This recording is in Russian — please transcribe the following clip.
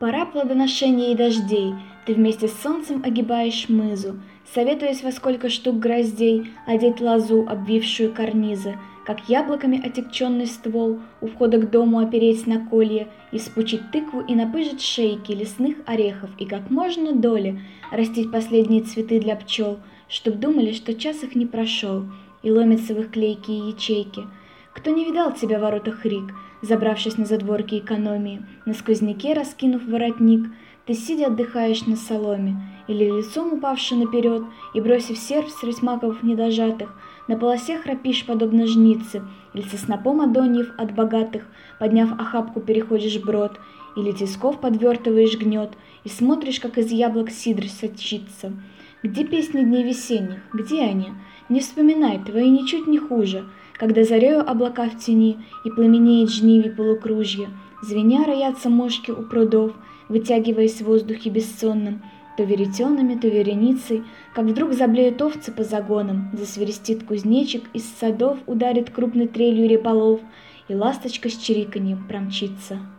Пора плодоношения и дождей, ты вместе с солнцем огибаешь мызу, советуясь, во сколько штук гроздей одеть лозу, обвившую карнизы, как яблоками отягченный ствол у входа к дому опереть на колье и вспучить тыкву и напыжить шейки лесных орехов и как можно доли растить последние цветы для пчел, чтоб думали, что час их не прошел, и ломятся в их клейкие ячейки. Кто не видал тебя в воротах Рик, забравшись на задворки экономии, на сквозняке раскинув воротник, ты сидя отдыхаешь на соломе, или лицом упавши наперед и бросив серп средь маков недожатых, на полосе храпишь подобно жнице, или со снопом адоньев от богатых, подняв охапку, переходишь брод, или тисков подвертываешь гнет и смотришь, как из яблок сидр сочится. Где песни дней весенних? Где они? Не вспоминай, твои ничуть не хуже, когда зарею облака в тени и пламенеет жнивий полукружье, звеня роятся мошки у прудов, вытягиваясь в воздухе бессонном, то веретенами, то вереницей, как вдруг заблеют овцы по загонам, засверестит кузнечик, из садов ударит крупной трелью реполов, и ласточка с чириканьем промчится.